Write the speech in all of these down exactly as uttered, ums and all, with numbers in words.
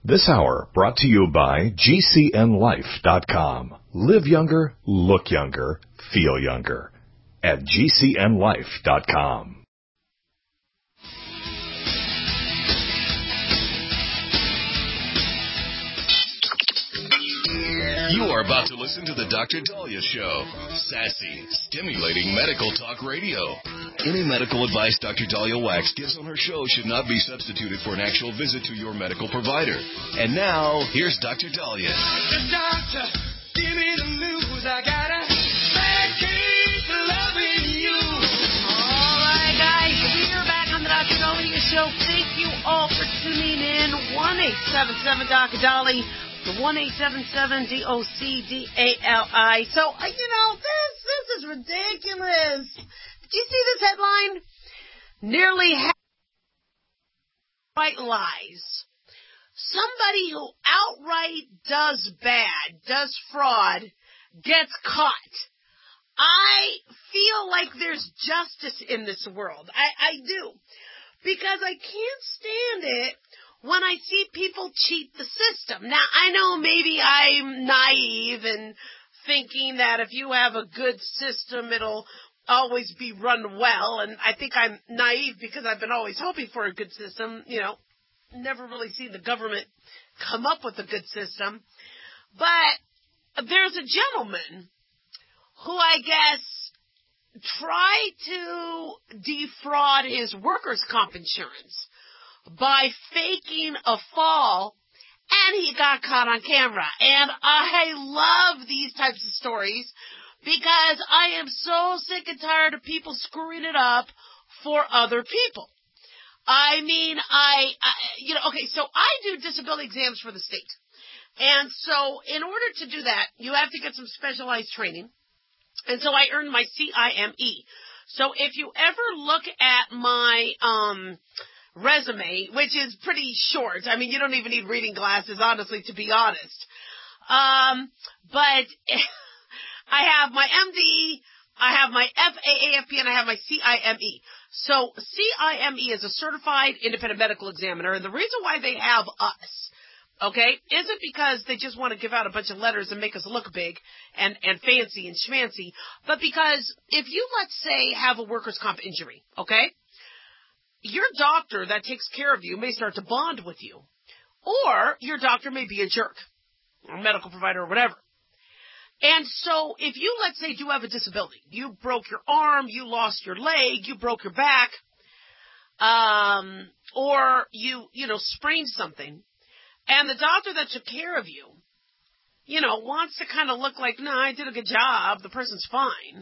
This hour brought to you by G C N life dot com. Live younger, look younger, feel younger at G C N life dot com. You are about to listen to the Doctor Daliah Show. Sassy, stimulating medical talk radio. Any medical advice Doctor Daliah Wax gives on her show should not be substituted for an actual visit to your medical provider. And now, here's Doctor Daliah. The doctor, give me the news. I got a bad case of loving you. All right, guys, we're back on the Doctor Daliah Show. Thank you all for tuning in. one eight seven seven Doctor Daliah. The one eight seven seven D O C D A L I. So, uh, you know, this this is ridiculous. Did you see this headline? Nearly half outright lies. Somebody who outright does bad, does fraud, gets caught. I feel like there's justice in this world. I, I do. Because I can't stand it when I see people cheat the system. Now, I know maybe I'm naive in thinking that if you have a good system, it'll always be run well. And I think I'm naive because I've been always hoping for a good system. You know, never really seen the government come up with a good system. But there's a gentleman who I guess tried to defraud his workers' comp insurance by faking a fall, and he got caught on camera. And I love these types of stories because I am so sick and tired of people screwing it up for other people. I mean, I, I you know, okay, so I do disability exams for the state. And so in order to do that, you have to get some specialized training. And so I earned my C I M E. So if you ever look at my, um, resume, which is pretty short. I mean, you don't even need reading glasses, honestly, to be honest. Um, but I have my M D, I have my F A A F P, and I have my C I M E. So C I M E is a Certified Independent Medical Examiner, and the reason why they have us, okay, isn't because they just want to give out a bunch of letters and make us look big and, and fancy and schmancy, but because if you, let's say, have a workers' comp injury, okay, your doctor that takes care of you may start to bond with you. Or your doctor may be a jerk, or a medical provider or whatever. And so if you, let's say, do have a disability, you broke your arm, you lost your leg, you broke your back, um, or you, you know, sprained something, and the doctor that took care of you, you know, wants to kind of look like, no, I did a good job, the person's fine.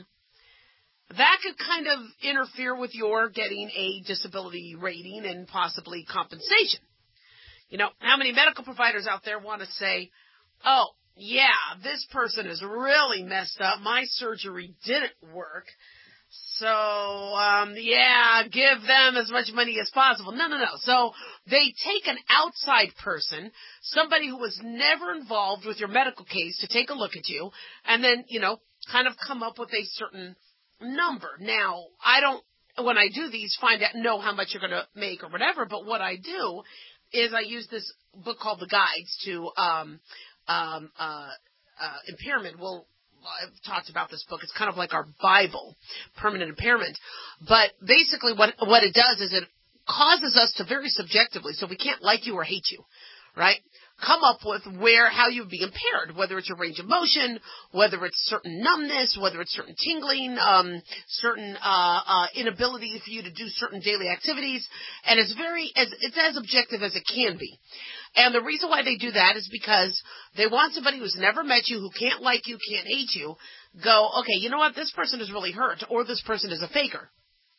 That could kind of interfere with your getting a disability rating and possibly compensation. You know, how many medical providers out there want to say, oh, yeah, this person is really messed up. My surgery didn't work. So, um, yeah, give them as much money as possible. No, no, no. So they take an outside person, somebody who was never involved with your medical case, to take a look at you and then, you know, kind of come up with a certain number. Now, I don't, when I do these, find out, know how much you're going to make or whatever, but what I do is I use this book called The Guides to um, um, uh, uh, Impairment. Well, I've talked about this book. It's kind of like our Bible, Permanent Impairment. But basically what what it does is it causes us to very subjectively, so we can't like you or hate you, right? Come up with where, how you would be impaired, whether it's your range of motion, whether it's certain numbness, whether it's certain tingling, um, certain, uh, uh, inability for you to do certain daily activities. And it's very, as, it's as objective as it can be. And the reason why they do that is because they want somebody who's never met you, who can't like you, can't hate you, go, okay, you know what, this person is really hurt, or this person is a faker.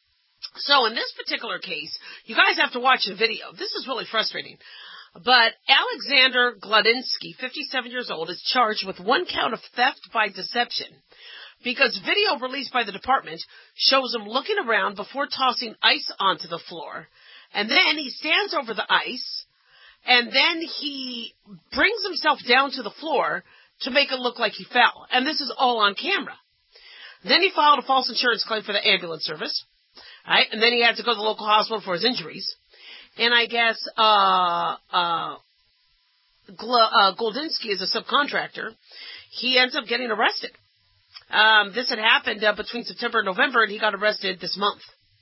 So in this particular case, you guys have to watch the video. This is really frustrating. But Alexander Gladinsky, fifty-seven years old, is charged with one count of theft by deception because video released by the department shows him looking around before tossing ice onto the floor. And then he stands over the ice, and then he brings himself down to the floor to make it look like he fell. And this is all on camera. Then he filed a false insurance claim for the ambulance service, right? And then he had to go to the local hospital for his injuries. And I guess uh, uh, Gl- uh, Goldinsky is a subcontractor. He ends up getting arrested. Um, this had happened uh, between September and November, and he got arrested this month.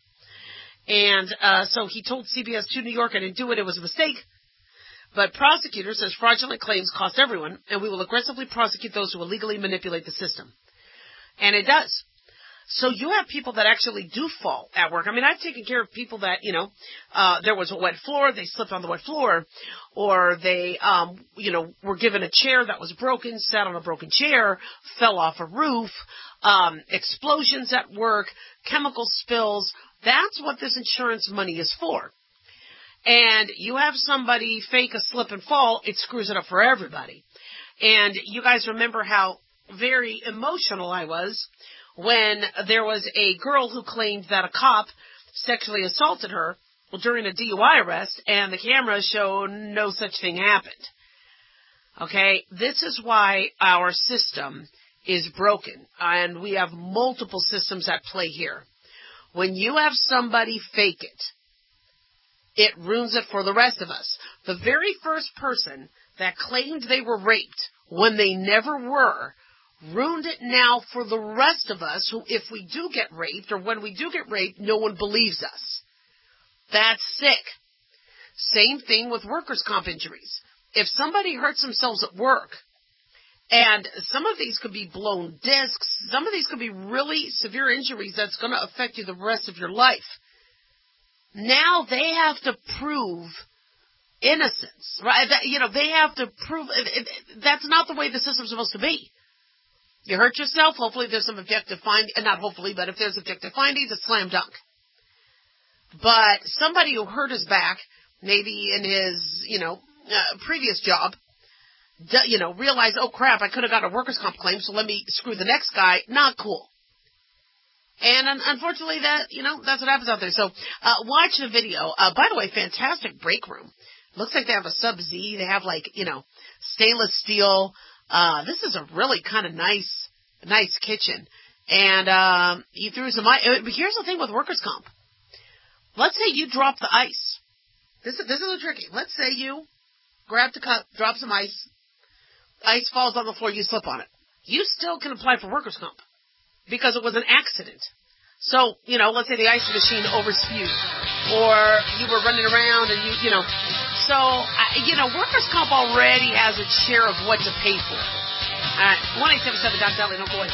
And uh, so he told C B S two New York, I didn't do it, it was a mistake. But prosecutor says fraudulent claims cost everyone, and we will aggressively prosecute those who illegally manipulate the system. And it does. So you have people that actually do fall at work. I mean, I've taken care of people that, you know, uh, there was a wet floor, they slipped on the wet floor, or they, um, you know, were given a chair that was broken, sat on a broken chair, fell off a roof, um, explosions at work, chemical spills. That's what this insurance money is for. And you have somebody fake a slip and fall, it screws it up for everybody. And you guys remember how very emotional I was when there was a girl who claimed that a cop sexually assaulted her during a D U I arrest, and the cameras show no such thing happened. Okay, this is why our system is broken, and we have multiple systems at play here. When you have somebody fake it, it ruins it for the rest of us. The very first person that claimed they were raped when they never were ruined it now for the rest of us who, if we do get raped or when we do get raped, no one believes us. That's sick. Same thing with workers' comp injuries. If somebody hurts themselves at work, and some of these could be blown discs, some of these could be really severe injuries that's going to affect you the rest of your life. Now they have to prove innocence, right? That, you know, they have to prove it, it, that's not the way the system's supposed to be. You hurt yourself, hopefully there's some objective findings, not hopefully, but if there's objective findings, it's slam dunk. But somebody who hurt his back, maybe in his, you know, uh, previous job, d- you know, realized, oh crap, I could have got a workers' comp claim, so let me screw the next guy. Not cool. And un- unfortunately, that, you know, that's what happens out there. So, uh, watch the video. Uh, by the way, fantastic break room. Looks like they have a Sub-Z. They have, like, you know, stainless steel. Uh, this is a really kind of nice, nice kitchen. And, um, he threw some ice. Here's the thing with workers' comp. Let's say you drop the ice. This is, this is tricky. Let's say you grab the cup, drop some ice. Ice falls on the floor, you slip on it. You still can apply for workers' comp because it was an accident. So, you know, let's say the ice machine overspewed or you were running around and you, you know. So, I, you know, workers' comp already has its share of what to pay for. All right, one eight seven seven Doc Dali, don't go away.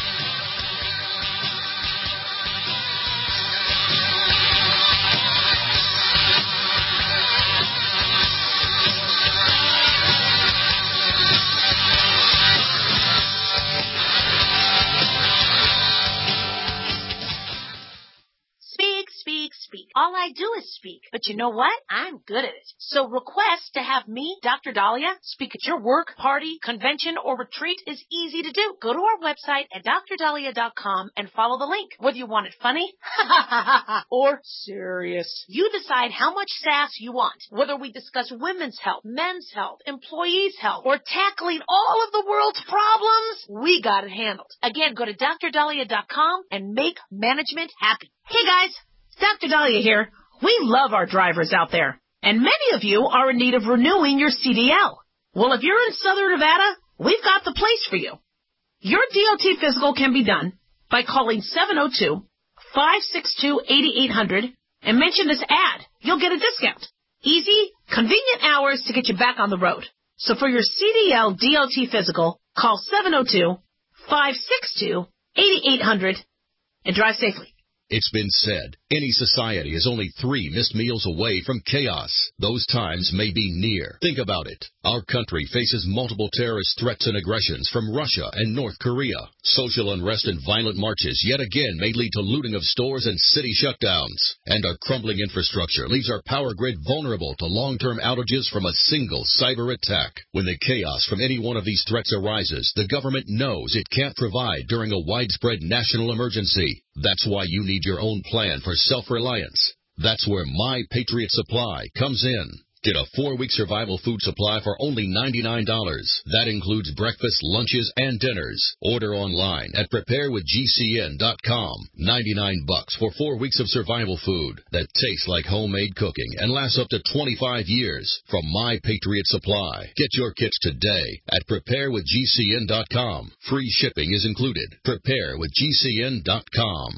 Speak. All I do is speak. But you know what? I'm good at it. So request to have me, Doctor Dahlia, speak at your work, party, convention, or retreat is easy to do. Go to our website at D R dahlia dot com and follow the link. Whether you want it funny or serious, you decide how much sass you want. Whether we discuss women's health, men's health, employees' health, or tackling all of the world's problems, we got it handled. Again, go to D R dahlia dot com and make management happy. Hey guys! Doctor Dahlia here. We love our drivers out there, and many of you are in need of renewing your C D L. Well, if you're in Southern Nevada, we've got the place for you. Your D O T physical can be done by calling seven oh two, five six two, eight eight hundred and mention this ad. You'll get a discount. Easy, convenient hours to get you back on the road. So for your C D L D O T physical, call seven oh two, five six two, eight eight hundred and drive safely. It's been said, any society is only three missed meals away from chaos. Those times may be near. Think about it. Our country faces multiple terrorist threats and aggressions from Russia and North Korea. Social unrest and violent marches yet again may lead to looting of stores and city shutdowns. And our crumbling infrastructure leaves our power grid vulnerable to long-term outages from a single cyber attack. When the chaos from any one of these threats arises, the government knows it can't provide during a widespread national emergency. That's why you need your own plan for self-reliance. That's where My Patriot Supply comes in. Get a four-week survival food supply for only ninety-nine dollars. That includes breakfast, lunches, and dinners. Order online at prepare with G C N dot com. ninety-nine bucks for four weeks of survival food that tastes like homemade cooking and lasts up to twenty-five years from My Patriot Supply. Get your kits today at prepare with G C N dot com. Free shipping is included. prepare with G C N dot com.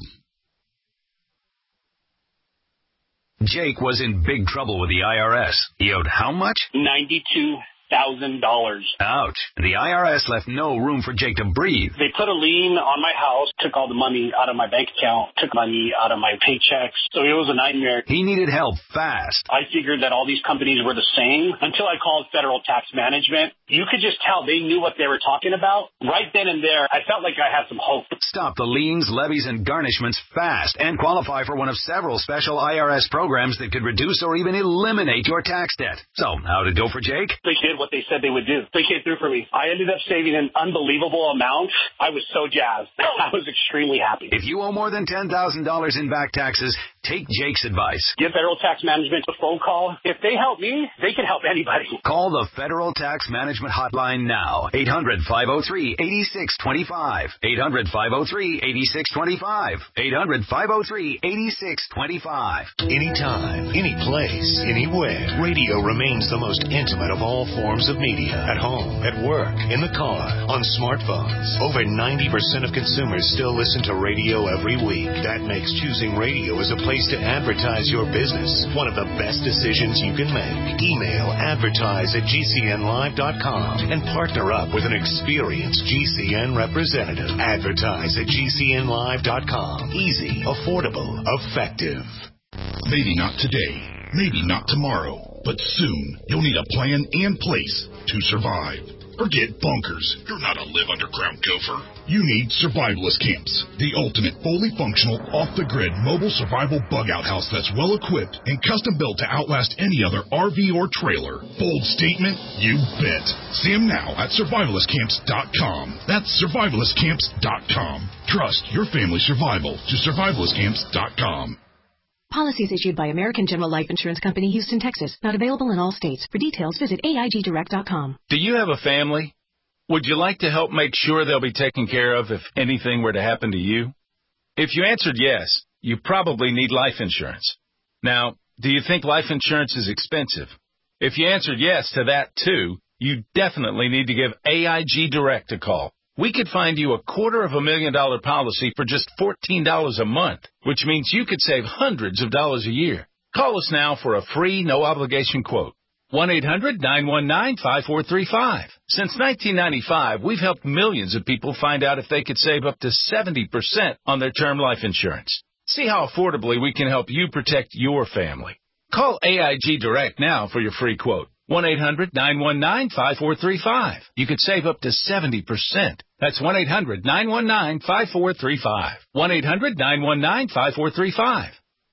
Jake was in big trouble with the I R S. He owed how much? ninety-two thousand dollars. Ouch. The I R S left no room for Jake to breathe. They put a lien on my house, took all the money out of my bank account, took money out of my paychecks. So it was a nightmare. He needed help fast. I figured that all these companies were the same until I called Federal Tax Management. You could just tell they knew what they were talking about. Right then and there, I felt like I had some hope. Stop the liens, levies, and garnishments fast and qualify for one of several special I R S programs that could reduce or even eliminate your tax debt. So, how'd it go for Jake? They did what they said they would do. They came through for me. I ended up saving an unbelievable amount. I was so jazzed. I was extremely happy. If you owe more than ten thousand dollars in back taxes, take Jake's advice. Give Federal Tax Management a phone call. If they help me, they can help anybody. Call the Federal Tax Management Hotline now. eight hundred, five oh three, eight six two five. eight hundred, five oh three, eight six two five. eight hundred, five oh three, eight six two five. Anytime, any place, anywhere, radio remains the most intimate of all forms of media. At home, at work, in the car, on smartphones. Over ninety percent of consumers still listen to radio every week. That makes choosing radio as a place to advertise your business one of the best decisions you can make. Email advertise at G C N live dot com and partner up with an experienced G C N representative. Advertise at G C N live dot com. Easy, affordable, effective. Maybe not today, maybe not tomorrow, but soon you'll need a plan and place to survive. Forget bunkers. You're not a live underground gopher. You need Survivalist Camps, the ultimate fully functional, off-the-grid mobile survival bug-out house that's well-equipped and custom-built to outlast any other R V or trailer. Bold statement? You bet. See them now at survivalist camps dot com. That's survivalist camps dot com. Trust your family's survival to survivalist camps dot com. Policies issued by American General Life Insurance Company, Houston, Texas. Not available in all states. For details, visit A I G direct dot com. Do you have a family? Would you like to help make sure they'll be taken care of if anything were to happen to you? If you answered yes, you probably need life insurance. Now, do you think life insurance is expensive? If you answered yes to that too, you definitely need to give A I G Direct a call. We could find you a quarter of a million dollar policy for just fourteen dollars a month, which means you could save hundreds of dollars a year. Call us now for a free, no-obligation quote. one eight hundred, nine one nine, five four three five. Since nineteen ninety-five, we've helped millions of people find out if they could save up to seventy percent on their term life insurance. See how affordably we can help you protect your family. Call A I G Direct now for your free quote. one eight hundred, nine one nine, five four three five. You could save up to seventy percent. That's one eight hundred, nine one nine, five four three five. one eight hundred, nine one nine, five four three five.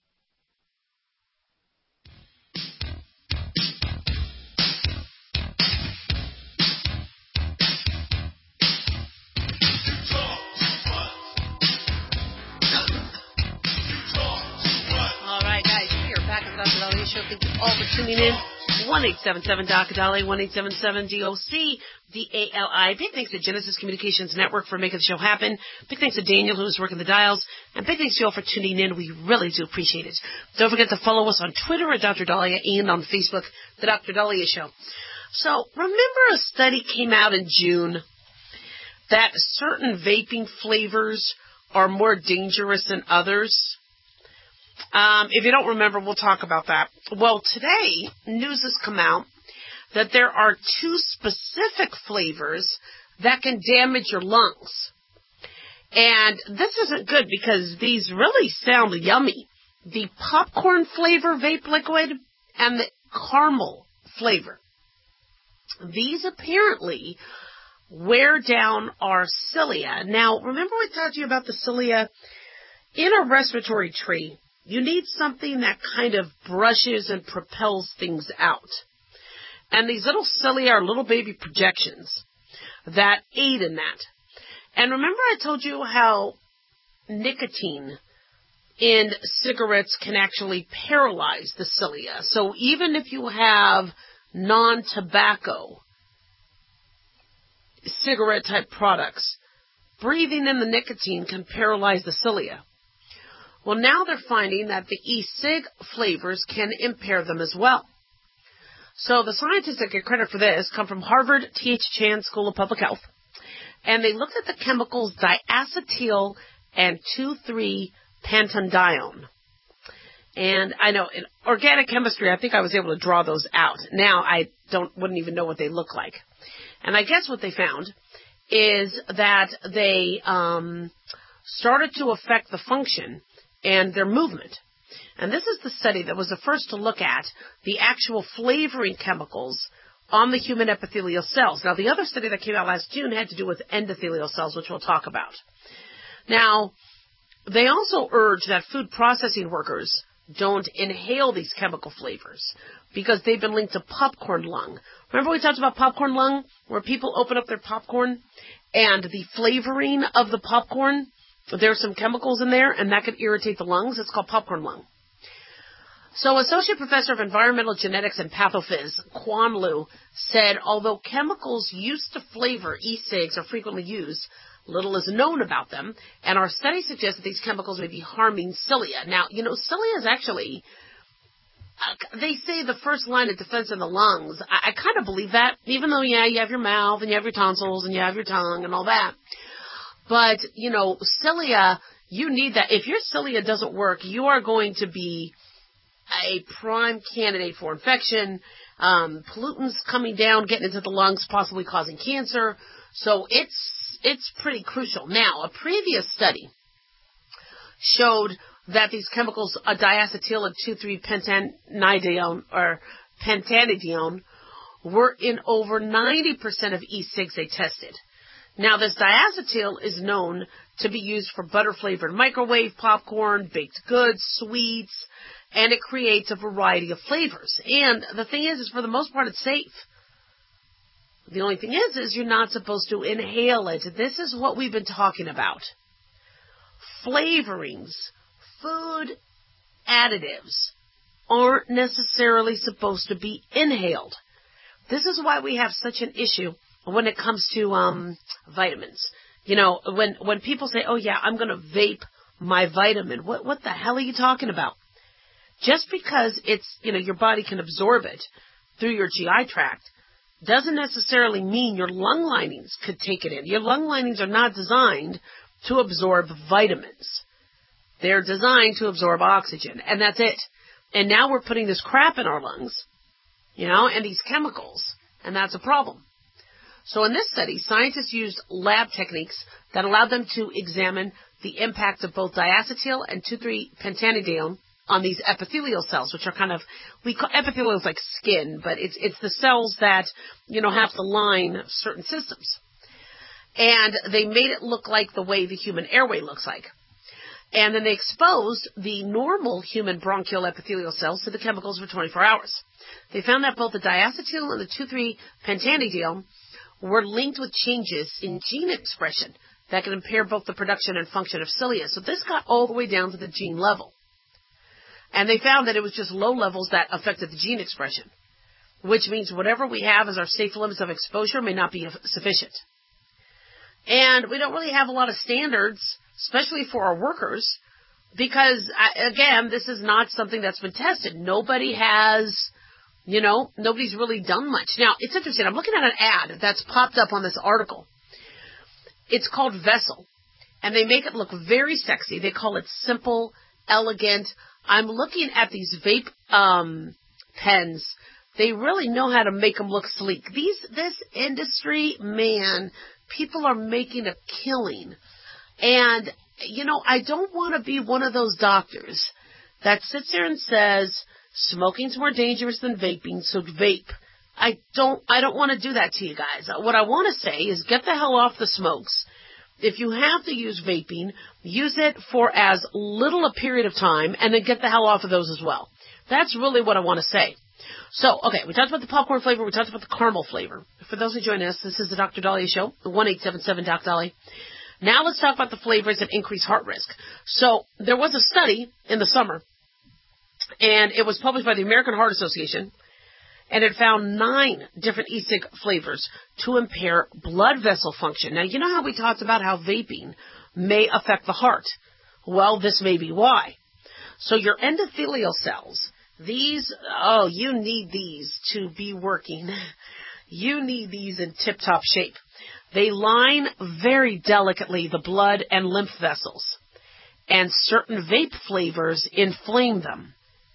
All right, guys, we are back at the Doctor Dahlia Show. Thank you all for tuning in. one eight seven seven D O C Dahlia, one eight seven seven D O C D A L I. Big thanks to Genesis Communications Network for making the show happen. Big thanks to Daniel, who's working the dials. And big thanks to you all for tuning in. We really do appreciate it. Don't forget to follow us on Twitter at Doctor Dahlia and on Facebook, The Doctor Dahlia Show. So, remember a study came out in June that certain vaping flavors are more dangerous than others? Um, if you don't remember, we'll talk about that. Well, today, news has come out that there are two specific flavors that can damage your lungs. And this isn't good because these really sound yummy. The popcorn flavor vape liquid and the caramel flavor. These apparently wear down our cilia. Now, remember I talked to you about the cilia? In a respiratory tree, you need something that kind of brushes and propels things out. And these little cilia are little baby projections that aid in that. And remember I told you how nicotine in cigarettes can actually paralyze the cilia. So even if you have non-tobacco cigarette-type products, breathing in the nicotine can paralyze the cilia. Well, now they're finding that the e-cig flavors can impair them as well. So the scientists that get credit for this come from Harvard T H Chan School of Public Health, and they looked at the chemicals diacetyl and two three pentanedione. And I know in organic chemistry, I think I was able to draw those out. Now I don't wouldn't even know what they look like. And I guess what they found is that they um, started to affect the function and their movement. And this is the study that was the first to look at the actual flavoring chemicals on the human epithelial cells. Now, the other study that came out last June had to do with endothelial cells, which we'll talk about. Now, they also urge that food processing workers don't inhale these chemical flavors because they've been linked to popcorn lung. Remember we talked about popcorn lung, where people open up their popcorn and the flavoring of the popcorn, there's some chemicals in there, and that could irritate the lungs. It's called popcorn lung. So Associate Professor of Environmental Genetics and Pathophys, Quan Lu, said although chemicals used to flavor e-cigs are frequently used, little is known about them, and our study suggests that these chemicals may be harming cilia. Now, you know, cilia is actually, uh, they say the first line of defense in the lungs. I, I kind of believe that, even though, yeah, you have your mouth, and you have your tonsils, and you have your tongue, and all that. But, you know, cilia, you need that. If your cilia doesn't work, you are going to be a prime candidate for infection, um, pollutants coming down, getting into the lungs, possibly causing cancer. So it's it's pretty crucial. Now, a previous study showed that these chemicals, a diacetyl and two three pentanedione or pentanedione, were in over ninety percent of e-cigs they tested. Now, this diacetyl is known to be used for butter-flavored microwave popcorn, baked goods, sweets, and it creates a variety of flavors. And the thing is, is for the most part, it's safe. The only thing is, is you're not supposed to inhale it. This is what we've been talking about. Flavorings, food additives, aren't necessarily supposed to be inhaled. This is why we have such an issue when it comes to um, vitamins. You know, when, when people say, oh, yeah, I'm going to vape my vitamin, what, what the hell are you talking about? Just because it's, you know, your body can absorb it through your G I tract doesn't necessarily mean your lung linings could take it in. Your lung linings are not designed to absorb vitamins. They're designed to absorb oxygen, and that's it. And now we're putting this crap in our lungs, you know, and these chemicals, and that's a problem. So in this study, scientists used lab techniques that allowed them to examine the impact of both diacetyl and two three pentanedione on these epithelial cells, which are kind of, we call epithelial is like skin, but it's it's the cells that, you know, have to line certain systems. And they made it look like the way the human airway looks like. And then they exposed the normal human bronchial epithelial cells to the chemicals for twenty-four hours. They found that both the diacetyl and the two three pentanedione were linked with changes in gene expression that can impair both the production and function of cilia. So this got all the way down to the gene level. And they found that it was just low levels that affected the gene expression, which means whatever we have as our safe limits of exposure may not be sufficient. And we don't really have a lot of standards, especially for our workers, because, again, this is not something that's been tested. Nobody has, you know, nobody's really done much. Now, it's interesting. I'm looking at an ad that's popped up on this article. It's called Vessel, and they make it look very sexy. They call it simple, elegant. I'm looking at these vape um, pens. They really know how to make them look sleek. These, this industry, man, people are making a killing. And, you know, I don't want to be one of those doctors that sits there and says, smoking's more dangerous than vaping, so vape. I don't, I don't want to do that to you guys. What I want to say is get the hell off the smokes. If you have to use vaping, use it for as little a period of time and then get the hell off of those as well. That's really what I want to say. So, okay, we talked about the popcorn flavor. We talked about the caramel flavor. For those who join us, this is the Doctor Dahlia Show, one eight seven seven Doc Dolly. Now let's talk about the flavors that increase heart risk. So there was a study in the summer, and it was published by the American Heart Association, and it found nine different e-cig flavors to impair blood vessel function. Now, you know how we talked about how vaping may affect the heart? Well, this may be why. So your endothelial cells, these, oh, you need these to be working. You need these in tip-top shape. They line very delicately the blood and lymph vessels, and certain vape flavors inflame them.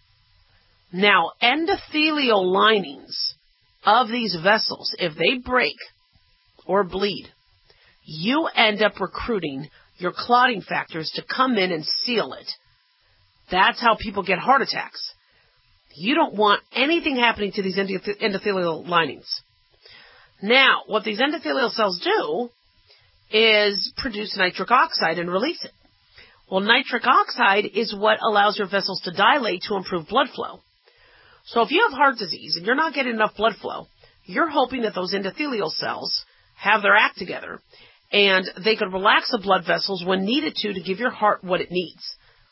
Now, endothelial linings of these vessels, if they break or bleed, you end up recruiting your clotting factors to come in and seal it. That's how people get heart attacks. You don't want anything happening to these endothelial linings. Now, what these endothelial cells do is produce nitric oxide and release it. Well, nitric oxide is what allows your vessels to dilate to improve blood flow. So if you have heart disease and you're not getting enough blood flow, you're hoping that those endothelial cells have their act together and they could relax the blood vessels when needed to to give your heart what it needs.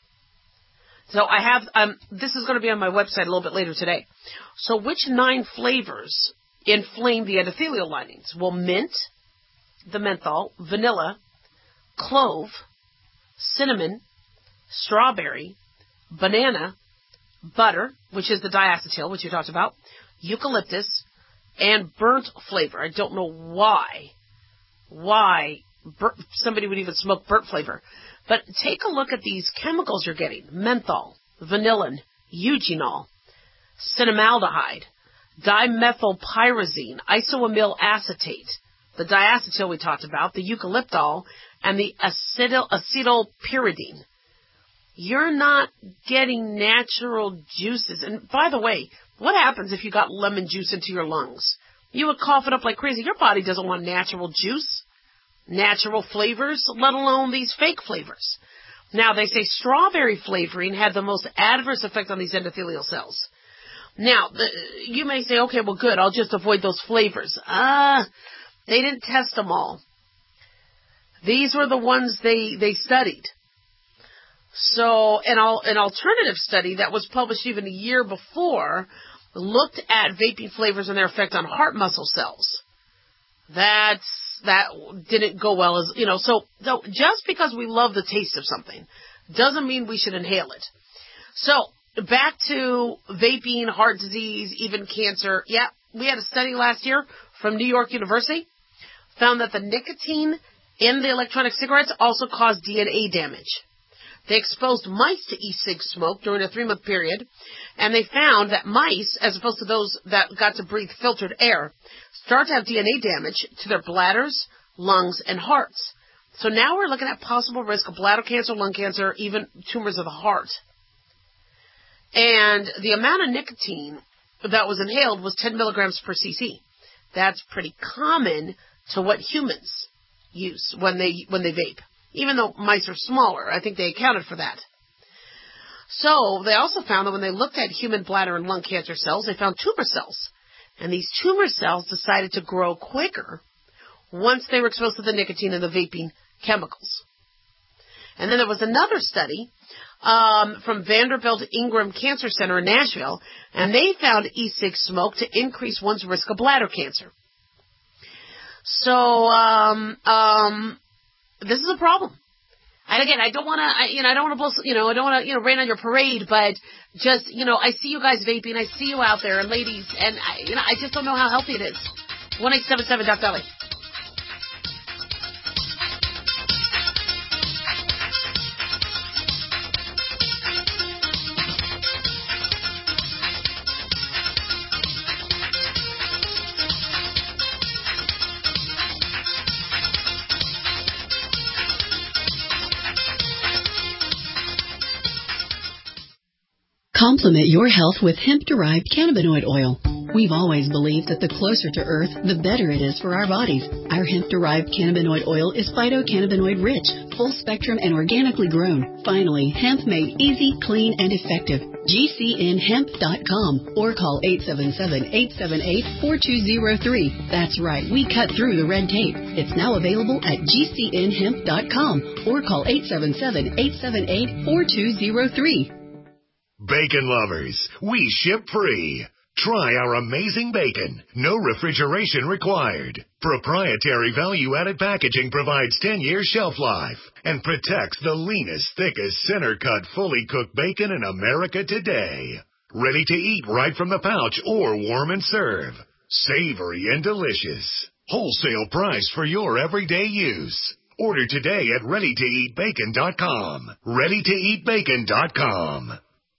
So I have, um, this is going to be on my website a little bit later today. So which nine flavors inflame the endothelial linings? Well, mint, the menthol, vanilla, clove, cinnamon, strawberry, banana, butter, which is the diacetyl, which you talked about, eucalyptus, and burnt flavor. I don't know why, why bur- somebody would even smoke burnt flavor. But take a look at these chemicals you're getting. Menthol, vanillin, eugenol, cinnamaldehyde, dimethylpyrazine, isoamyl acetate, the diacetyl we talked about, the eucalyptol, and the acetyl, acetylpyridine. You're not getting natural juices. And by the way, what happens if you got lemon juice into your lungs? You would cough it up like crazy. Your body doesn't want natural juice, natural flavors, let alone these fake flavors. Now, they say strawberry flavoring had the most adverse effect on these endothelial cells. Now, the, you may say, okay, well, good, I'll just avoid those flavors. Ah, uh, they didn't test them all. These were the ones they, they studied. So an, al- an alternative study that was published even a year before looked at vaping flavors and their effect on heart muscle cells. That's, that didn't go well as, you know, so, so just because we love the taste of something doesn't mean we should inhale it. So back to vaping, heart disease, even cancer. Yeah, we had a study last year from New York University, found that the nicotine in the electronic cigarettes also caused D N A damage. They exposed mice to e-cig smoke during a three-month period, and they found that mice, as opposed to those that got to breathe filtered air, start to have D N A damage to their bladders, lungs, and hearts. So now we're looking at possible risk of bladder cancer, lung cancer, even tumors of the heart. And the amount of nicotine that was inhaled was ten milligrams per cc. That's pretty common to what humans use when they when they vape. Even though mice are smaller, I think they accounted for that. So they also found that when they looked at human bladder and lung cancer cells, they found tumor cells. And these tumor cells decided to grow quicker once they were exposed to the nicotine and the vaping chemicals. And then there was another study um, from Vanderbilt Ingram Cancer Center in Nashville, and they found e-cig smoke to increase one's risk of bladder cancer. So, um, um, this is a problem. And again, I don't want to, you know, I don't want to blow, you know, I don't want to, you know, rain on your parade, but just, you know, I see you guys vaping, I see you out there, and ladies, and, I, you know, I just don't know how healthy it is. one eight seven seven Doc Dolly. Complement your health with hemp-derived cannabinoid oil. We've always believed that the closer to Earth, the better it is for our bodies. Our hemp-derived cannabinoid oil is phytocannabinoid rich, full spectrum, and organically grown. Finally, hemp made easy, clean, and effective. G C N hemp dot com or call eight seven seven, eight seven eight, four two zero three. That's right, we cut through the red tape. It's now available at G C N hemp dot com or call eight seven seven, eight seven eight, four two zero three. Bacon lovers, we ship free. Try our amazing bacon. No refrigeration required. Proprietary value-added packaging provides ten-year shelf life and protects the leanest, thickest, center-cut, fully cooked bacon in America today. Ready to eat right from the pouch or warm and serve. Savory and delicious. Wholesale price for your everyday use. Order today at ready to eat bacon dot com. ready to eat bacon dot com.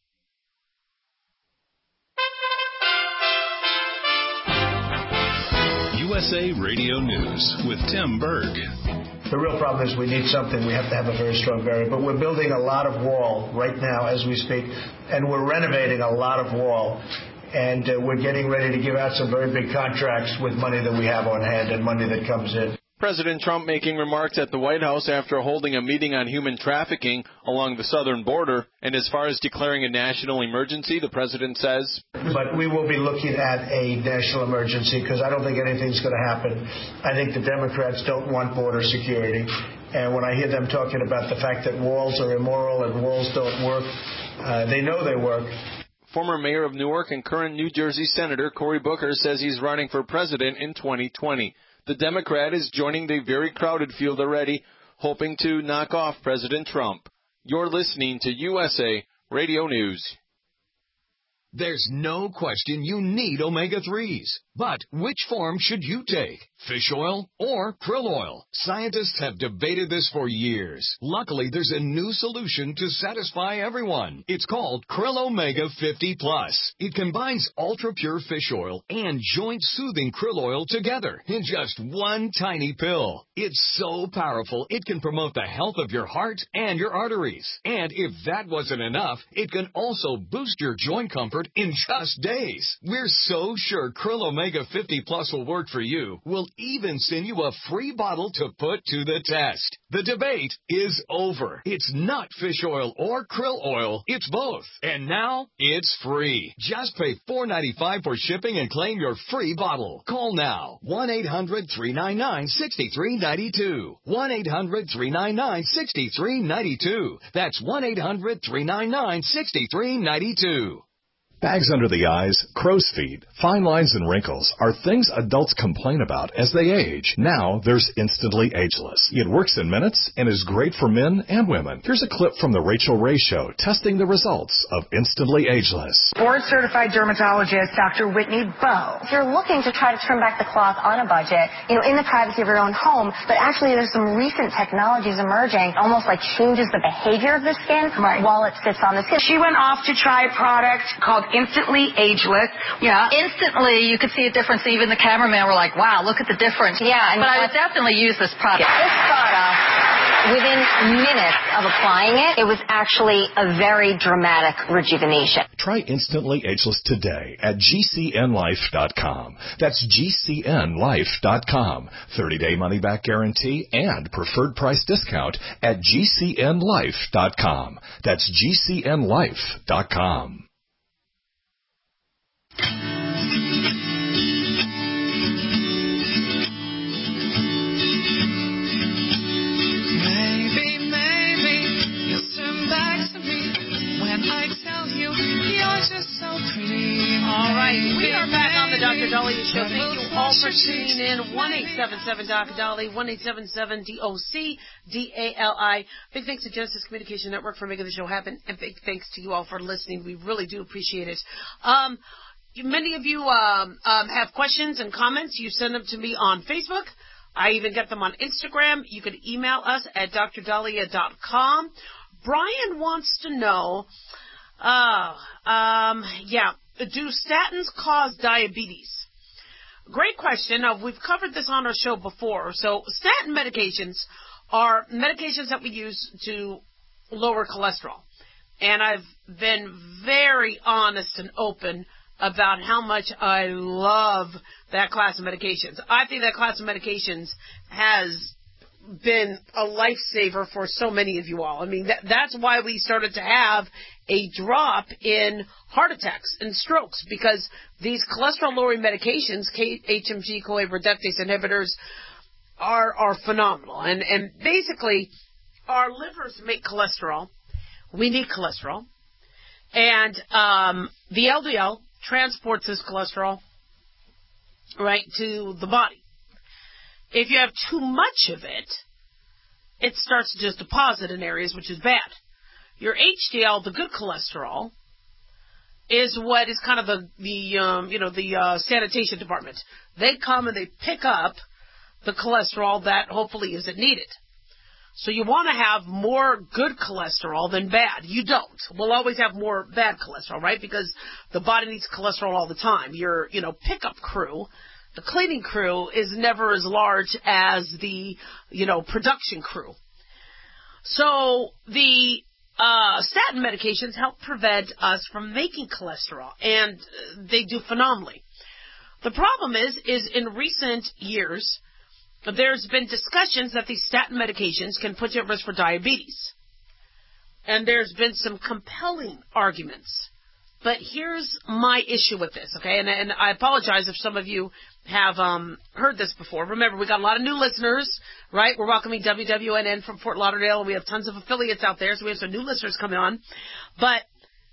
U S A Radio News with Tim Berg. The real problem is we need something. We have to have a very strong barrier. But we're building a lot of wall right now as we speak, and we're renovating a lot of wall. And uh, we're getting ready to give out some very big contracts with money that we have on hand and money that comes in. President Trump making remarks at the White House after holding a meeting on human trafficking along the southern border. And as far as declaring a national emergency, the president says, but we will be looking at a national emergency because I don't think anything's going to happen. I think the Democrats don't want border security. And when I hear them talking about the fact that walls are immoral and walls don't work, uh, they know they work. Former mayor of Newark and current New Jersey Senator Cory Booker says he's running for president in twenty twenty. The Democrat is joining the very crowded field already, hoping to knock off President Trump. You're listening to U S A Radio News. There's no question you need omega threes. But which form should you take? Fish oil or krill oil? Scientists have debated this for years. Luckily, there's a new solution to satisfy everyone. It's called Krill Omega fifty plus. It combines ultra-pure fish oil and joint-soothing krill oil together in just one tiny pill. It's so powerful, it can promote the health of your heart and your arteries. And if that wasn't enough, it can also boost your joint comfort in just days. We're so sure Krill Omega fifty plus will work for you. We'll even send you a free bottle to put to the test. The debate is over. It's not fish oil or krill oil. It's both. And now it's free. Just pay four dollars and ninety-five cents for shipping and claim your free bottle. Call now. one eight hundred, three nine nine, six three nine two. one eight hundred, three nine nine, six three nine two. That's one eight hundred, three nine nine, six three nine two. Bags under the eyes, crow's feet, fine lines, and wrinkles are things adults complain about as they age. Now there's Instantly Ageless. It works in minutes and is great for men and women. Here's a clip from the Rachel Ray Show testing the results of Instantly Ageless. Board-certified dermatologist Doctor Whitney Bowe. If you're looking to try to trim back the cloth on a budget, you know, in the privacy of your own home, but actually there's some recent technologies emerging, almost like changes the behavior of the skin right. while it sits on the skin. She went off to try a product called Instantly Ageless. Yeah. Instantly, you could see a difference. Even the cameraman were like, wow, look at the difference. Yeah. And but I would definitely use this product. This product, within minutes of applying it, it was actually a very dramatic rejuvenation. Try Instantly Ageless today at G C N life dot com. That's G C N life dot com. thirty-day money-back guarantee and preferred price discount at G C N life dot com. That's G C N life dot com. Maybe, maybe you'll turn back to me when I tell you you're just so pretty. All right, we are back on the Doctor Dahlia Show. Thank you all for tuning in. one eight seven seven Doctor Dahlia, one eight seven seven D O C D A L I. Big thanks to Genesis Communication Network for making the show happen, and big thanks to you all for listening. We really do appreciate it. Um, many of you um, um, have questions and comments. You send them to me on Facebook. I even get them on Instagram. You can email us at d r dahlia dot com. Brian wants to know, uh, um, yeah, do statins cause diabetes? Great question. Uh, we've covered this on our show before. So statin medications are medications that we use to lower cholesterol. And I've been very honest and open about how much I love that class of medications. I think that class of medications has been a lifesaver for so many of you all. I mean, that, that's why we started to have a drop in heart attacks and strokes, because these cholesterol-lowering medications, H M G, CoA reductase inhibitors, are are phenomenal. And, and basically, our livers make cholesterol. We need cholesterol. And um, the L D L transports this cholesterol right to the body. If you have too much of it, it starts to just deposit in areas, which is bad. Your H D L, the good cholesterol, is what is kind of the, the um, you know, the uh, sanitation department. They come and they pick up the cholesterol that hopefully isn't needed. So you want to have more good cholesterol than bad. You don't. We'll always have more bad cholesterol, right? Because the body needs cholesterol all the time. Your, you know, pickup crew, the cleaning crew, is never as large as the, you know, production crew. So the uh, statin medications help prevent us from making cholesterol, and they do phenomenally. The problem is, is in recent years, there's been discussions that these statin medications can put you at risk for diabetes. And there's been some compelling arguments. But here's my issue with this, okay? And, and I apologize if some of you have um, heard this before. Remember, we got a lot of new listeners, right? We're welcoming W W N N from Fort Lauderdale, and we have tons of affiliates out there, so we have some new listeners coming on. But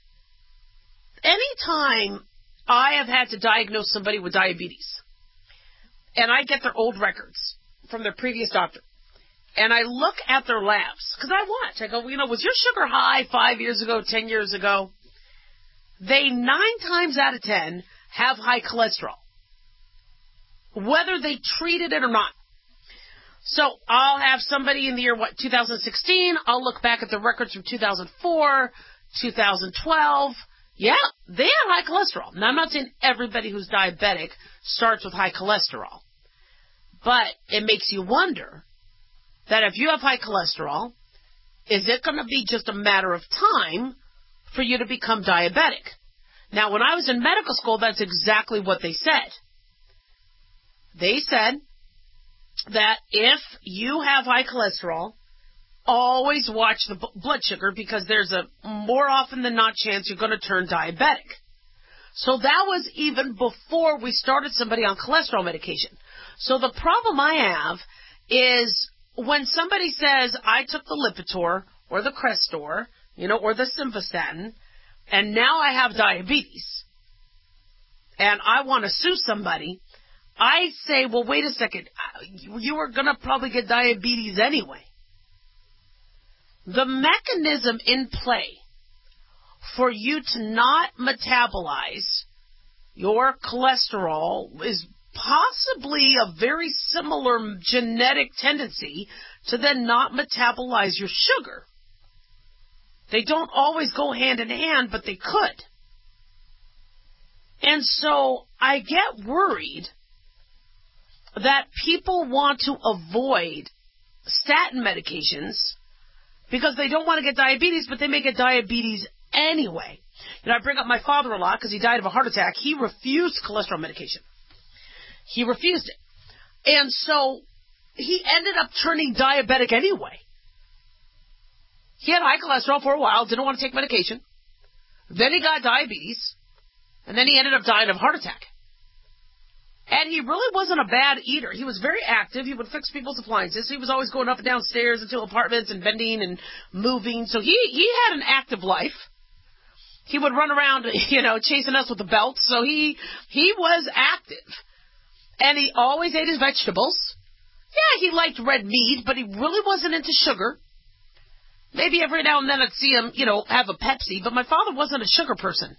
anytime I have had to diagnose somebody with diabetes, and I get their old records from their previous doctor, and I look at their labs, because I watch. I go, you know, was your sugar high five years ago, ten years ago? They, nine times out of ten, have high cholesterol, whether they treated it or not. So I'll have somebody in the year, what, two thousand sixteen. I'll look back at the records from two thousand four, two thousand twelve. Yeah, they have high cholesterol. Now, I'm not saying everybody who's diabetic starts with high cholesterol. But it makes you wonder that if you have high cholesterol, is it going to be just a matter of time for you to become diabetic? Now, when I was in medical school, that's exactly what they said. They said that if you have high cholesterol, always watch the b- blood sugar, because there's a more often than not chance you're going to turn diabetic. So that was even before we started somebody on cholesterol medication. So the problem I have is when somebody says, I took the Lipitor or the Crestor, you know, or the Simvastatin, and now I have diabetes, and I want to sue somebody, I say, well, wait a second, you were going to probably get diabetes anyway. The mechanism in play for you to not metabolize your cholesterol is possibly a very similar genetic tendency to then not metabolize your sugar. They don't always go hand in hand, but they could. And so I get worried that people want to avoid statin medications because they don't want to get diabetes, but they may get diabetes anyway. You know, I bring up my father a lot because he died of a heart attack. He refused cholesterol medication. He refused it. And so he ended up turning diabetic anyway. He had high cholesterol for a while, didn't want to take medication. Then he got diabetes, and then he ended up dying of a heart attack. And he really wasn't a bad eater. He was very active. He would fix people's appliances. He was always going up and down stairs into apartments and bending and moving. So he, he had an active life. He would run around, you know, chasing us with a belt. So he he was active. And he always ate his vegetables. Yeah, he liked red meat, but he really wasn't into sugar. Maybe every now and then I'd see him, you know, have a Pepsi, but my father wasn't a sugar person.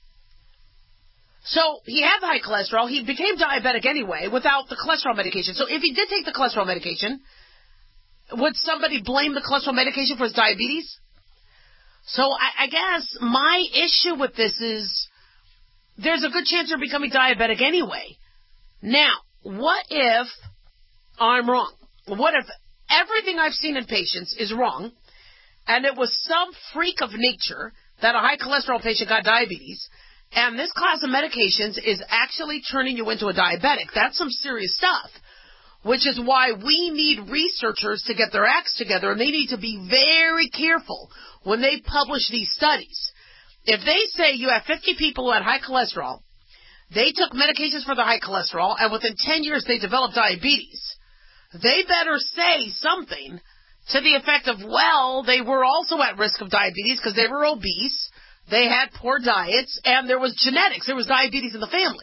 So he had the high cholesterol. He became diabetic anyway without the cholesterol medication. So if he did take the cholesterol medication, would somebody blame the cholesterol medication for his diabetes? So I, I guess my issue with this is there's a good chance you're becoming diabetic anyway. Now, what if I'm wrong? What if everything I've seen in patients is wrong, and it was some freak of nature that a high cholesterol patient got diabetes, and this class of medications is actually turning you into a diabetic? That's some serious stuff. which is why we need researchers to get their acts together, and they need to be very careful when they publish these studies. If they say you have fifty people who had high cholesterol, they took medications for the high cholesterol, and within ten years they developed diabetes, they better say something to the effect of, well, they were also at risk of diabetes because they were obese, they had poor diets, and there was genetics. There was diabetes in the family.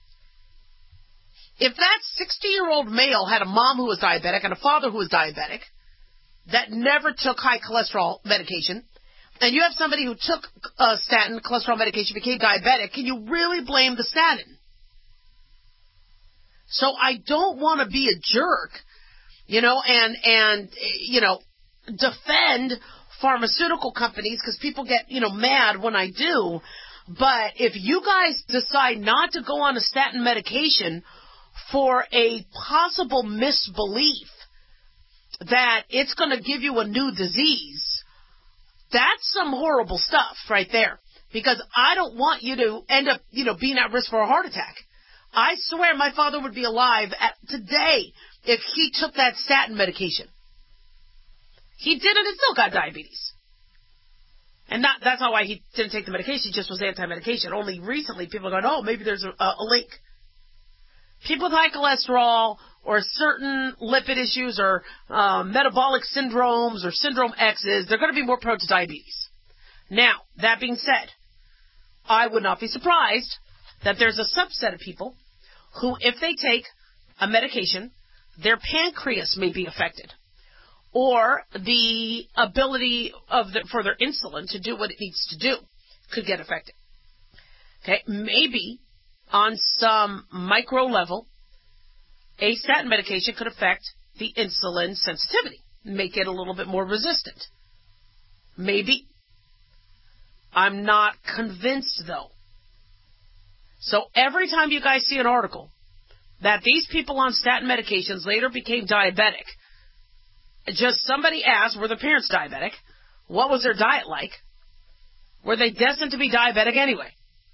If that sixty-year-old male had a mom who was diabetic and a father who was diabetic that never took high cholesterol medication, and you have somebody who took a statin, cholesterol medication, became diabetic, can you really blame the statin? So I don't want to be a jerk, you know, and, and you know, defend pharmaceutical companies because people get, you know, mad when I do. But if you guys decide not to go on a statin medication for a possible misbelief that it's going to give you a new disease, that's some horrible stuff right there. Because I don't want you to end up, you know, being at risk for a heart attack. I swear my father would be alive at today if he took that statin medication. He did it and still got diabetes. And not, that's not why he didn't take the medication, he just was anti-medication. Only recently people are going, oh, maybe there's a, a link. People with high cholesterol or certain lipid issues or uh, metabolic syndromes or syndrome X's, they're going to be more prone to diabetes. Now, that being said, I would not be surprised that there's a subset of people who, if they take a medication, their pancreas may be affected, or the ability of the, for their insulin to do what it needs to do could get affected. Okay, maybe on some micro level, a statin medication could affect the insulin sensitivity, make it a little bit more resistant. Maybe. I'm not convinced, though. So every time you guys see an article that these people on statin medications later became diabetic, just somebody asked, were their parents diabetic? What was their diet like? Were they destined to be diabetic anyway?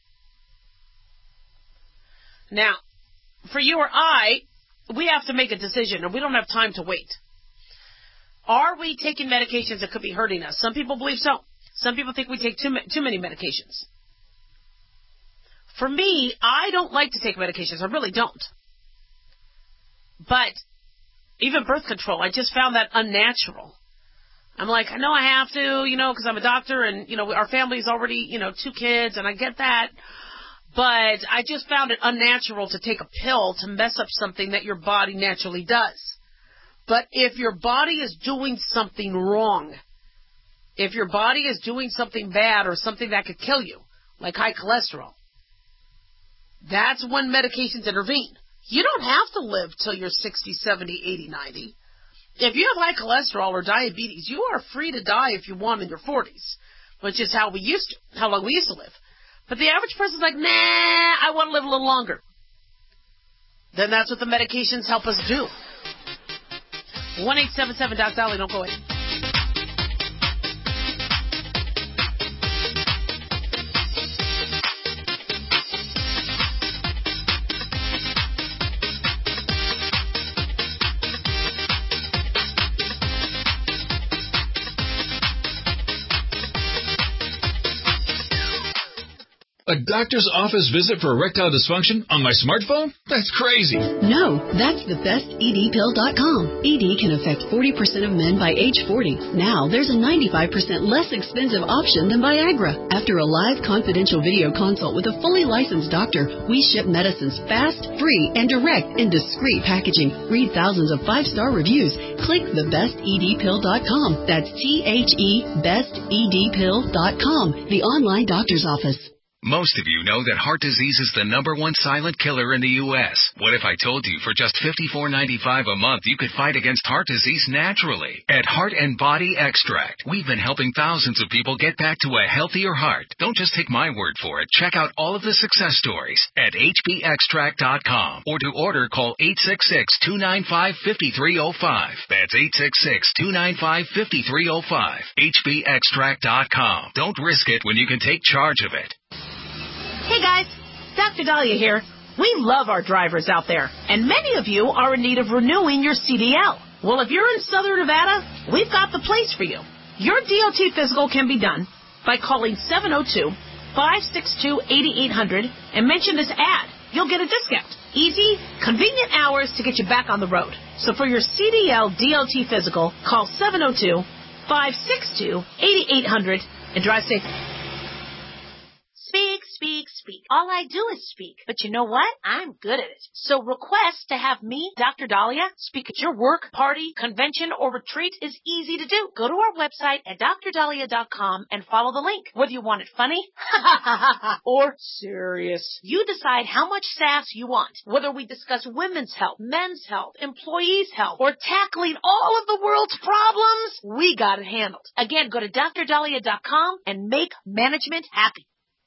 Now, for you or I, we have to make a decision, and we don't have time to wait. Are we taking medications that could be hurting us? Some people believe so. Some people think we take too, too many medications. For me, I don't like to take medications. I really don't. But even birth control, I just found that unnatural. I'm like, I know I have to, you know, because I'm a doctor and, you know, our family's already, you know, two kids, and I get that. But I just found it unnatural to take a pill to mess up something that your body naturally does. But if your body is doing something wrong, if your body is doing something bad or something that could kill you, like high cholesterol, that's when medications intervene. You don't have to live till you're sixty, seventy, eighty, ninety. If you have high cholesterol or diabetes, you are free to die if you want in your forties, which is how we used to, how long we used to live. But the average person's like, nah, I want to live a little longer. Then that's what the medications help us do. one eight seven seven Doc Dolly, don't go away. A doctor's office visit for erectile dysfunction on my smartphone? That's crazy. No, that's the best E D pill dot com. E D can affect forty percent of men by age forty. Now, there's a ninety-five percent less expensive option than Viagra. After a live confidential video consult with a fully licensed doctor, we ship medicines fast, free, and direct in discreet packaging. Read thousands of five-star reviews. Click the best E D pill dot com. That's T H E, best E D pill dot com, the online doctor's office. Most of you know that heart disease is the number one silent killer in the U S What if I told you for just fifty-four ninety-five a month you could fight against heart disease naturally? At Heart and Body Extract, we've been helping thousands of people get back to a healthier heart. Don't just take my word for it. Check out all of the success stories at H B extract dot com, or to order, call eight six six, two nine five, five three zero five. That's eight six six, two nine five, five three zero five. H B extract dot com. Don't risk it when you can take charge of it. Hey guys, Doctor Dahlia here. We love our drivers out there, and many of you are in need of renewing your C D L. Well, if you're in Southern Nevada, we've got the place for you. Your D O T physical can be done by calling seven oh two, five six two, eight eight hundred and mention this ad. You'll get a discount. Easy, convenient hours to get you back on the road. So for your C D L D O T physical, call seven oh two, five six two, eight eight hundred and drive safe. Speak, speak, speak. All I do is speak. But you know what? I'm good at it. So request to have me, Doctor Dahlia, speak at your work, party, convention, or retreat is easy to do. Go to our website at d r dahlia dot com and follow the link. Whether you want it funny or serious, you decide how much sass you want. Whether we discuss women's health, men's health, employees' health, or tackling all of the world's problems, we got it handled. Again, go to d r dahlia dot com and make management happy.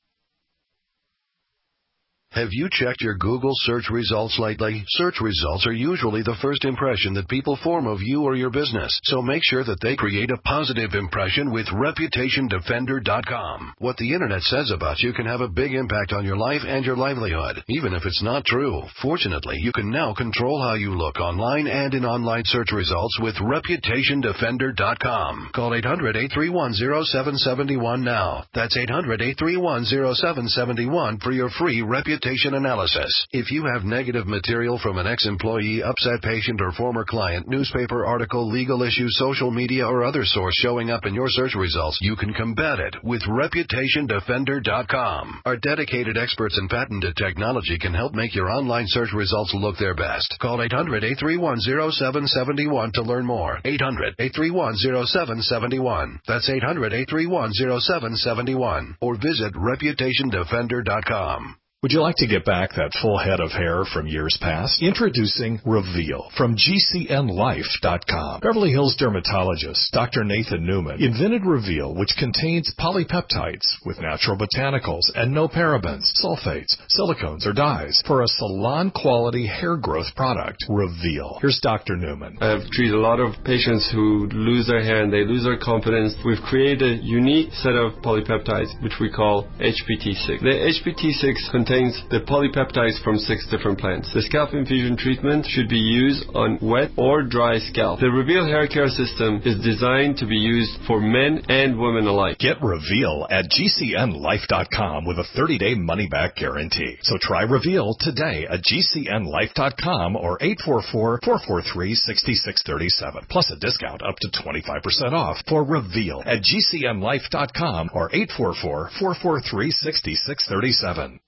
Have you checked your Google search results lately? Search results are usually the first impression that people form of you or your business, so make sure that they create a positive impression with reputation defender dot com. What the internet says about you can have a big impact on your life and your livelihood, even if it's not true. Fortunately, you can now control how you look online and in online search results with reputation defender dot com. Call eight hundred, eight three one, zero seven seven one now. That's eight hundred, eight three one, zero seven seven one for your free reputation analysis. If you have negative material from an ex-employee, upset patient, or former client, newspaper article, legal issue, social media, or other source showing up in your search results, you can combat it with reputation defender dot com. Our dedicated experts in patented technology can help make your online search results look their best. Call eight hundred, eight three one, zero seven seven one to learn more. eight hundred, eight three one, zero seven seven one. That's eight hundred, eight three one, zero seven seven one. Or visit reputation defender dot com. Would you like to get back that full head of hair from years past? Introducing Reveal from G C N life dot com. Beverly Hills dermatologist Doctor Nathan Newman invented Reveal, which contains polypeptides with natural botanicals and no parabens, sulfates, silicones, or dyes for a salon-quality hair growth product. Reveal. Here's Doctor Newman. I've treated a lot of patients who lose their hair and they lose their confidence. We've created a unique set of polypeptides, which we call H P T six. The H P T six contains the polypeptides from six different plants. The scalp infusion treatment should be used on wet or dry scalp. The Reveal hair care system is designed to be used for men and women alike. Get Reveal at G C N life dot com with a thirty-day money-back guarantee. So try Reveal today at G C N life dot com or eight four four, four four three, six six three seven. Plus a discount up to twenty-five percent off for Reveal at G C N life dot com or eight four four, four four three, six six three seven.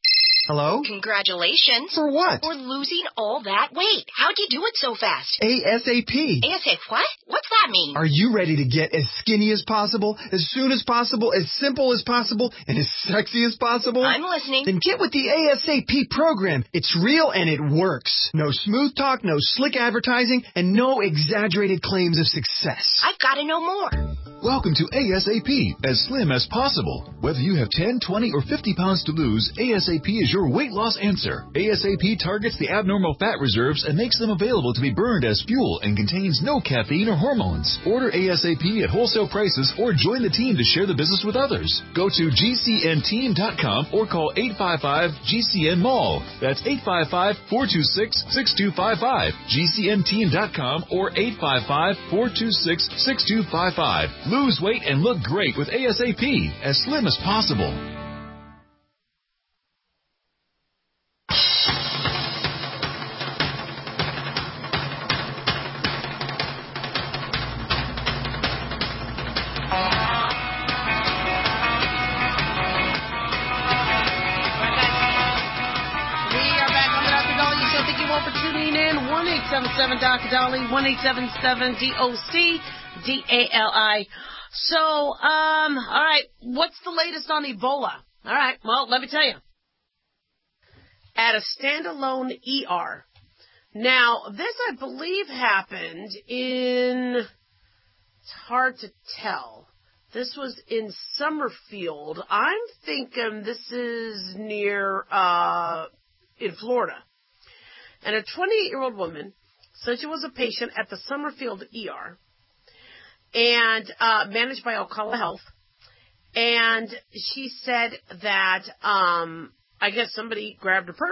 Hello? Congratulations. For what? For losing all that weight. How'd you do it so fast? ASAP. ASAP what? What's that mean? Are you ready to get as skinny as possible, as soon as possible, as simple as possible, and as sexy as possible? I'm listening. Then get with the ASAP program. It's real and it works. No smooth talk, no slick advertising, and no exaggerated claims of success. I've got to know more. Welcome to ASAP, as slim as possible. Whether you have ten, twenty, or fifty pounds to lose, ASAP is your weight loss answer. ASAP targets the abnormal fat reserves and makes them available to be burned as fuel and contains no caffeine or hormones. Order ASAP at wholesale prices or join the team to share the business with others. Go to G C N team dot com or call eight five five G C N mall. That's eight five five, four two six, six two five five. G C N team dot com or eight five five, four two six, six two five five. Lose weight and look great with ASAP, as slim as possible. seven seven Doctor Dolly, one eight seven seven D O C D A L I. So, um, all right, what's the latest on Ebola? All right, well, let me tell you. At a standalone E R. Now, this, I believe, happened in, it's hard to tell. This was in Summerfield. I'm thinking this is near, uh, in Florida. And a twenty-eight-year-old woman said she was a patient at the Summerfield E R and uh, managed by Ocala Health. And she said that, um, I guess somebody grabbed her purse.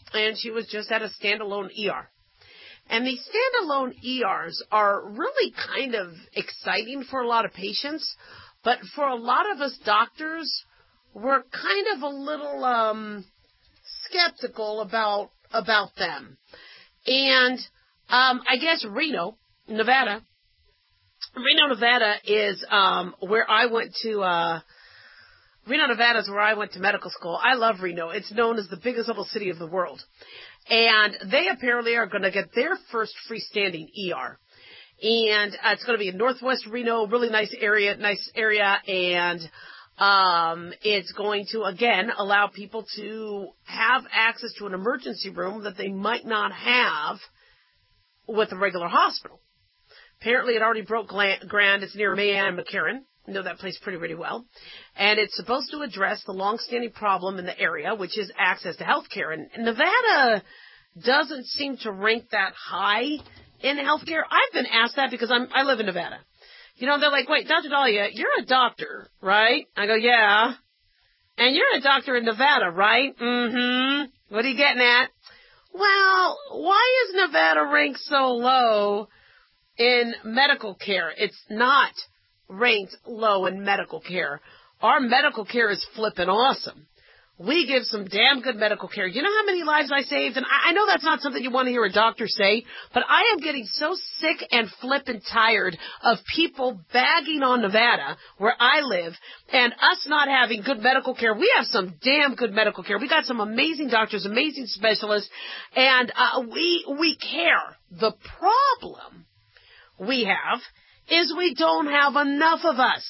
and she was just at a standalone E R. And these standalone E Rs are really kind of exciting for a lot of patients, but for a lot of us doctors, we're kind of a little um, skeptical about about them. And um, I guess Reno, Nevada, Reno, Nevada is um, where I went to. Uh, Reno, Nevada is where I went to medical school. I love Reno. It's known as the biggest little city of the world. And they apparently are going to get their first freestanding E R. And uh, it's going to be in Northwest Reno, really nice area, nice area. And um, it's going to, again, allow people to have access to an emergency room that they might not have with a regular hospital. Apparently it already broke ground. It's near Mayan and McCarran. I know that place pretty, pretty well. And it's supposed to address the longstanding problem in the area, which is access to health care. And Nevada doesn't seem to rank that high in health care. I've been asked that because I'm, I live in Nevada. You know, they're like, wait, Doctor Dahlia, you're a doctor, right? I go, yeah. And you're a doctor in Nevada, right? Mm-hmm. What are you getting at? Well, why is Nevada ranked so low in medical care? It's not ranked low in medical care. Our medical care is flippin' awesome. We give some damn good medical care. You know how many lives I saved? And I, I know that's not something you want to hear a doctor say, but I am getting so sick and flippin' tired of people bagging on Nevada, where I live, and us not having good medical care. We have some damn good medical care. We got some amazing doctors, amazing specialists, and uh, we we care. The problem we have is we don't have enough of us.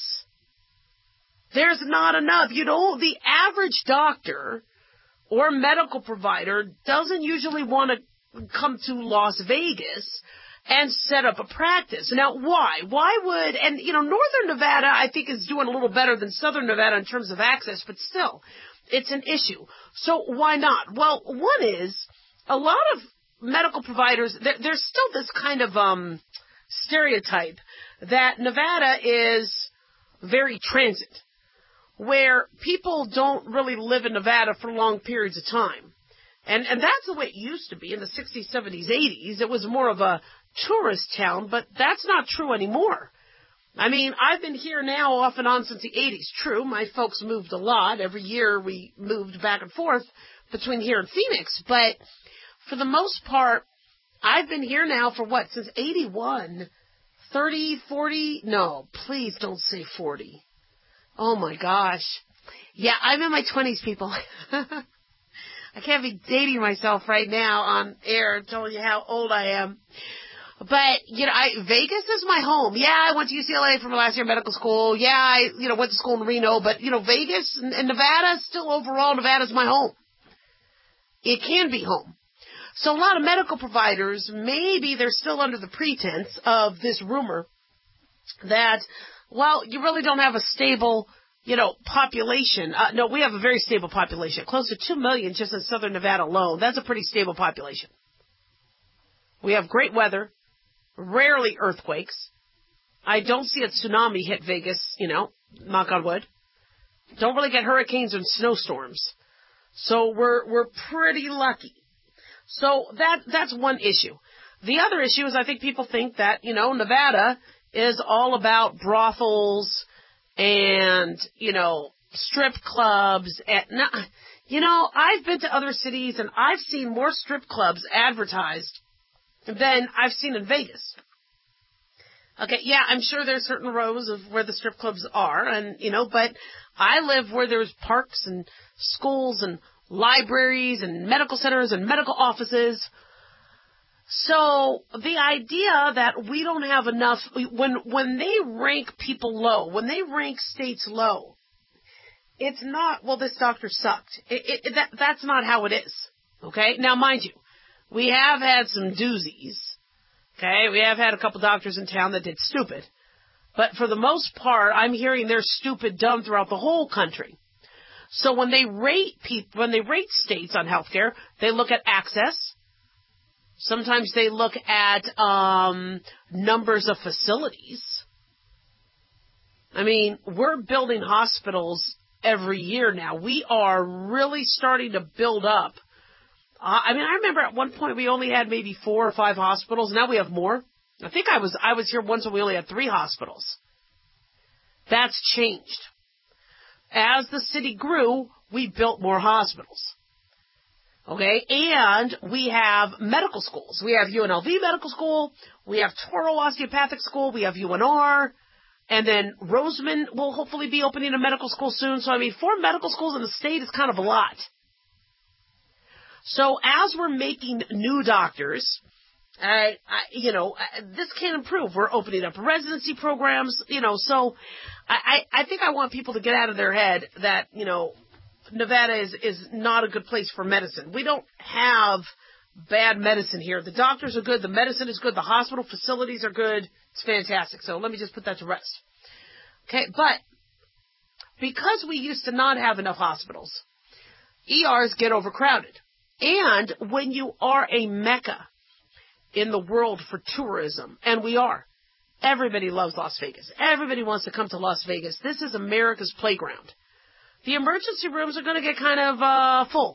There's not enough. You know, the average doctor or medical provider doesn't usually want to come to Las Vegas and set up a practice. Now, why? Why would, and you know, Northern Nevada, I think, is doing a little better than Southern Nevada in terms of access, but still, it's an issue. So why not? Well, one is, a lot of medical providers, there, there's still this kind of um, stereotype that Nevada is very transit, where people don't really live in Nevada for long periods of time. And and that's the way it used to be in the sixties, seventies, eighties. It was more of a tourist town, but that's not true anymore. I mean, I've been here now off and on since the eighties. True, my folks moved a lot. Every year we moved back and forth between here and Phoenix. But for the most part, I've been here now for what, since eighty-one, thirty, forty, no, please don't say forty. Oh, my gosh. Yeah, I'm in my twenties, people. I can't be dating myself right now on air telling you how old I am. But, you know, I, Vegas is my home. Yeah, I went to U C L A for my last year of medical school. Yeah, I, you know, went to school in Reno. But, you know, Vegas and, and Nevada, still overall, Nevada's my home. It can be home. So a lot of medical providers, maybe they're still under the pretense of this rumor that, well, you really don't have a stable, you know, population. Uh, no, we have a very stable population, close to two million just in Southern Nevada alone. That's a pretty stable population. We have great weather, rarely earthquakes. I don't see a tsunami hit Vegas, you know, knock on wood. Don't really get hurricanes and snowstorms. So we're we're pretty lucky. So that that's one issue. The other issue is I think people think that, you know, Nevada is all about brothels and, you know, strip clubs. And, you know, I've been to other cities and I've seen more strip clubs advertised than I've seen in Vegas. Okay, yeah, I'm sure there's certain rows of where the strip clubs are, and, you know, but I live where there's parks and schools and libraries and medical centers and medical offices. So the idea that we don't have enough, when when they rank people low, when they rank states low, it's not, well, this doctor sucked. It, it, that, that's not how it is, okay? Now, mind you, we have had some doozies, okay? We have had a couple doctors in town that did stupid. But for the most part, I'm hearing they're stupid dumb throughout the whole country. So when they rate people, when they rate states on healthcare, they look at access. Sometimes they look at um, numbers of facilities. I mean, we're building hospitals every year now. We are really starting to build up Uh, I mean, I remember at one point we only had maybe four or five hospitals. Now we have more. I think I was I was here once when we only had three hospitals. That's changed. As the city grew, we built more hospitals. Okay, and we have medical schools. We have U N L V Medical School, we have Toro Osteopathic School, we have U N R, and then Roseman will hopefully be opening a medical school soon. So, I mean, four medical schools in the state is kind of a lot. So, as we're making new doctors, I, I, you know, this can improve. We're opening up residency programs, you know, so I, I think I want people to get out of their head that, you know, Nevada is, is not a good place for medicine. We don't have bad medicine here. The doctors are good. The medicine is good. The hospital facilities are good. It's fantastic. So let me just put that to rest. Okay, but because we used to not have enough hospitals, E Rs get overcrowded. And when you are a mecca in the world for tourism, and we are, everybody loves Las Vegas. Everybody wants to come to Las Vegas. This is America's playground. The emergency rooms are going to get kind of uh, full.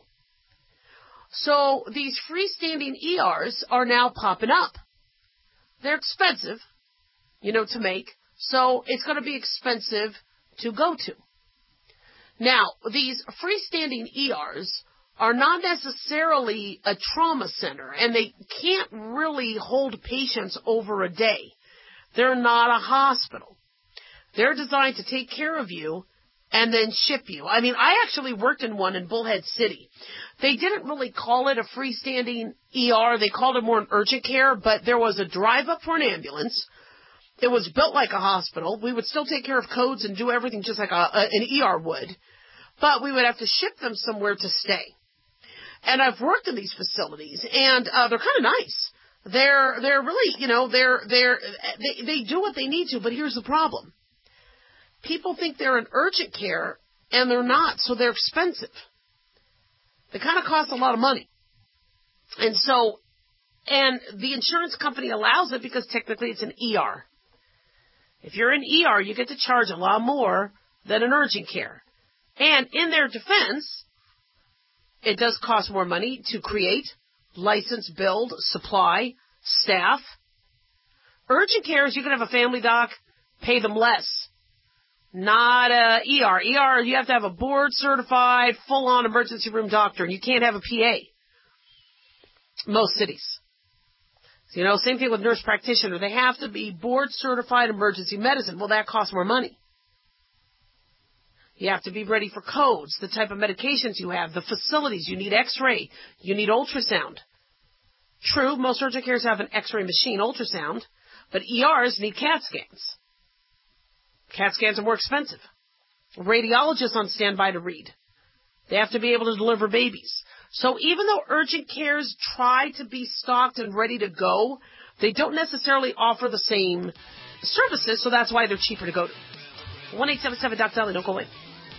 So these freestanding E Rs are now popping up. They're expensive, you know, to make. So it's going to be expensive to go to. Now, these freestanding E Rs are not necessarily a trauma center, and they can't really hold patients over a day. They're not a hospital. They're designed to take care of you and then ship you. I mean, I actually worked in one in Bullhead City. They didn't really call it a freestanding E R. They called it more an urgent care, but there was a drive up for an ambulance. It was built like a hospital. We would still take care of codes and do everything just like a, a, an E R would, but we would have to ship them somewhere to stay. And I've worked in these facilities, and uh, they're kind of nice. They're they're really, you know, they're they're they they do what they need to. But here's the problem: people think they're an urgent care, and they're not. So they're expensive. They kind of cost a lot of money, and so and the insurance company allows it because technically it's an E R. If you're an E R, you get to charge a lot more than an urgent care. And in their defense, it does cost more money to create, license, build, supply, staff. Urgent care is you can have a family doc, pay them less. Not a E R. E R, you have to have a board-certified, full-on emergency room doctor, and you can't have a P A. Most cities. You know, same thing with nurse practitioner. They have to be board-certified emergency medicine. Well, that costs more money. You have to be ready for codes, the type of medications you have, the facilities. You need x-ray. You need ultrasound. True, most urgent cares have an x-ray machine, ultrasound, but E Rs need CAT scans. CAT scans are more expensive. Radiologists on standby to read. They have to be able to deliver babies. So even though urgent cares try to be stocked and ready to go, they don't necessarily offer the same services, so that's why they're cheaper to go to. one eight seven seven Doc Dolly, don't go away.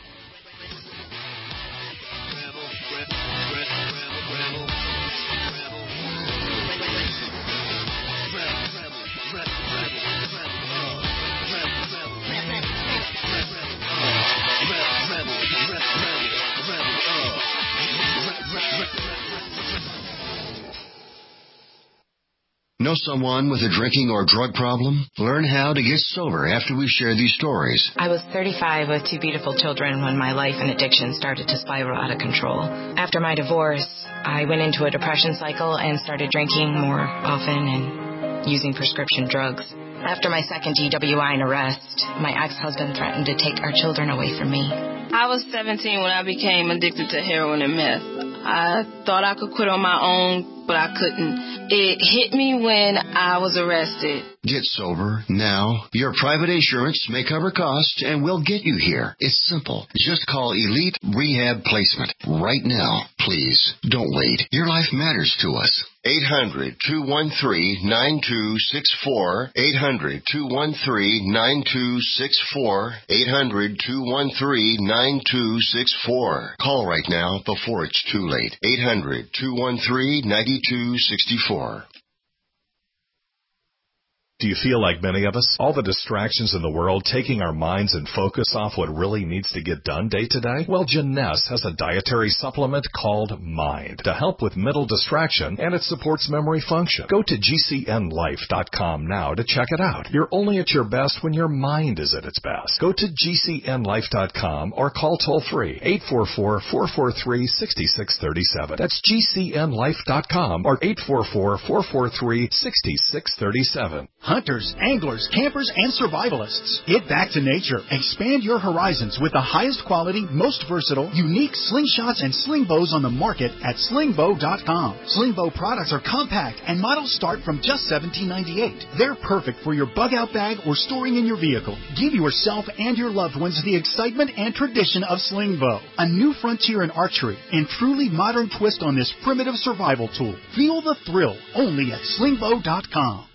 Know someone with a drinking or drug problem? Learn how to get sober after we share these stories. I was thirty-five with two beautiful children when my life and addiction started to spiral out of control. After my divorce, I went into a depression cycle and started drinking more often and using prescription drugs. After my second D W I and arrest, my ex-husband threatened to take our children away from me. I was seventeen when I became addicted to heroin and meth. I thought I could quit on my own, but I couldn't. It hit me when I was arrested. Get sober now. Your private insurance may cover costs and we'll get you here. It's simple. Just call Elite Rehab Placement right now. Please, don't wait. Your life matters to us. eight hundred, two one three, nine two six four. eight hundred, two one three, nine two six four. eight hundred, two one three, nine two six four. Call right now before it's too late. eight hundred, two one three, nine two six four. Do you feel like many of us? All the distractions in the world taking our minds and focus off what really needs to get done day to day? Well, Jeunesse has a dietary supplement called Mind to help with mental distraction, and it supports memory function. Go to G C N life dot com now to check it out. You're only at your best when your mind is at its best. Go to G C N life dot com or call toll-free eight four four, four four three, six six three seven. That's G C N life dot com or eight four four, four four three, six six three seven. Hunters, anglers, campers, and survivalists. Get back to nature. Expand your horizons with the highest quality, most versatile, unique slingshots and sling bows on the market at sling bow dot com. Sling bow products are compact and models start from just seventeen ninety-eight. They're perfect for your bug-out bag or storing in your vehicle. Give yourself and your loved ones the excitement and tradition of sling bow. A new frontier in archery and truly modern twist on this primitive survival tool. Feel the thrill only at sling bow dot com.